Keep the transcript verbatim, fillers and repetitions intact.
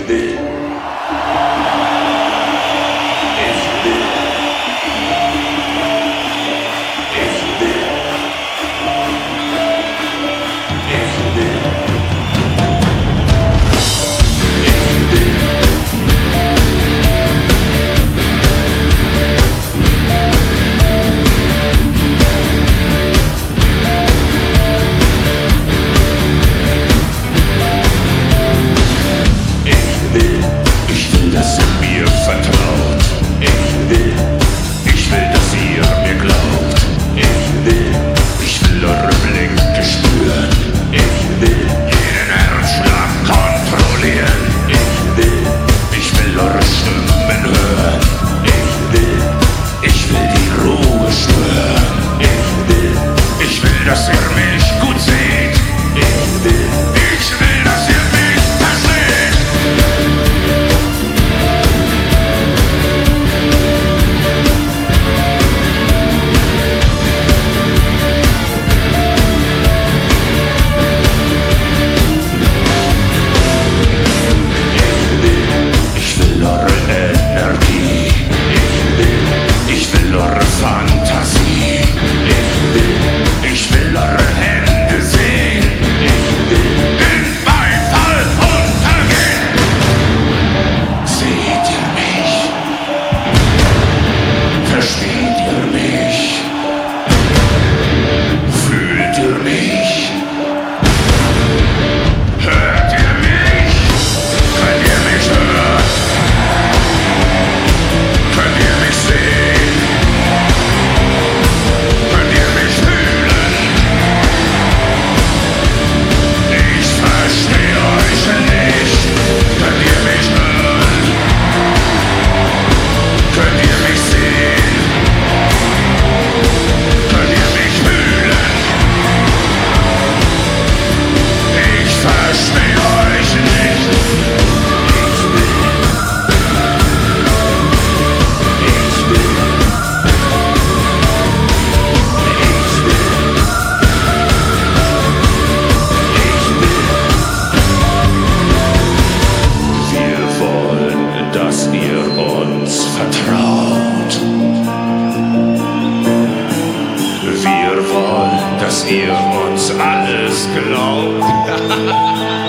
will. Ich will. Ich will. Ich will. Ich will. Ich will, dass ihr mir vertraut. Ich will, ich will, dass ihr mir glaubt. Ich will, ich will eure Blicke spüren. Ich will, jeden Herzschlag kontrollieren. Ich will, ich will eure Stimmen hören. Ich will, ich will die Ruhe stören. Ich will, ich will, dass ihr mich gut seht. Ich will, ich will, dass ihr mich versteht. Fantasie. Ich will, ich will eure Hände sehen. Ich will in Beifall untergehen. Seht ihr mich? Versteht ihr mich? Fühlt ihr mich? Hört ihr mich? Könnt ihr mich hören? Könnt ihr mich sehen? Könnt ihr mich fühlen? Ich verstehe euch nicht. Könnt ihr mich hören? Könnt ihr mich sehen? Könnt ihr mich fühlen? Ich verstehe euch nicht. Ich will. Ich will. Wir wollen, dass ihr uns vertraut. Wir wollen, dass ihr uns alles glaubt.